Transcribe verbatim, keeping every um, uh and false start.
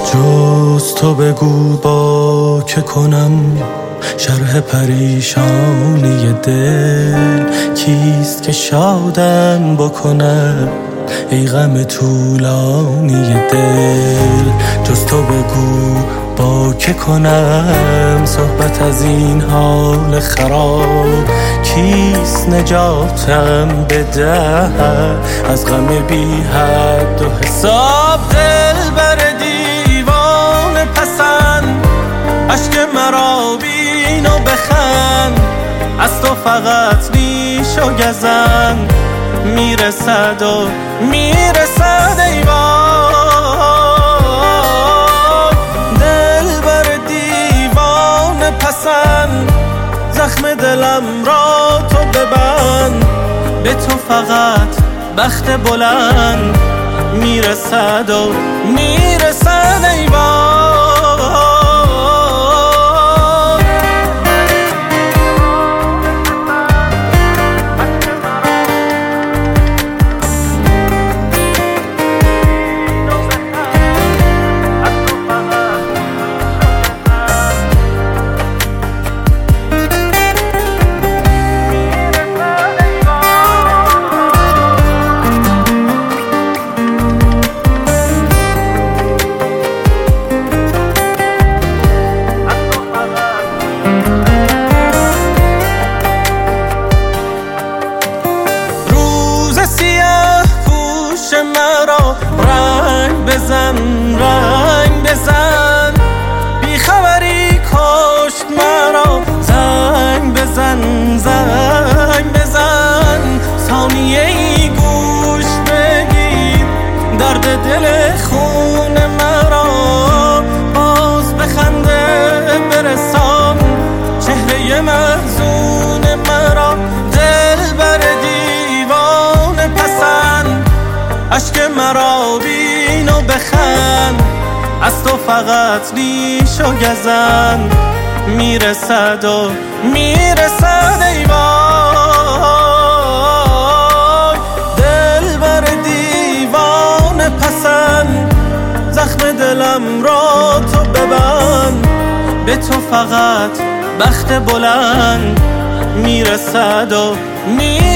جز تو بگو با که کنم شرح پریشانی دل، کیست که شادم بکنه ای غم طولانی دل. جز تو بگو با که کنم صحبت از این حال خراب، کیست نجاتم بده از غم بی حد و حساب. دل بر دیوان پسند عشق مرا بین و بخند، از تو فقط ریش و گزند میرسد و میرسد ای وای. دل بر دیوان پسند زخم دلم را تو ببند، به تو فقط بخت بلند میرسد و میرسد ای وای. مرا رنگ بزن رنگ بزن، بیخبری کشت مرا زنگ بزن زنگ بزن. ثانیه ای گوش بگیر درد دل خون مرا، باز بخنده برسان چهره محزون مرا. دل بر دیوان پسند عشق مرا بین و بخند، از تو فقط ریش و گزند میرسد و میرسد ای وای. دل بر دیوان پسند زخم دلم را تو ببند، به تو فقط بخت بلند میرسد و میرسد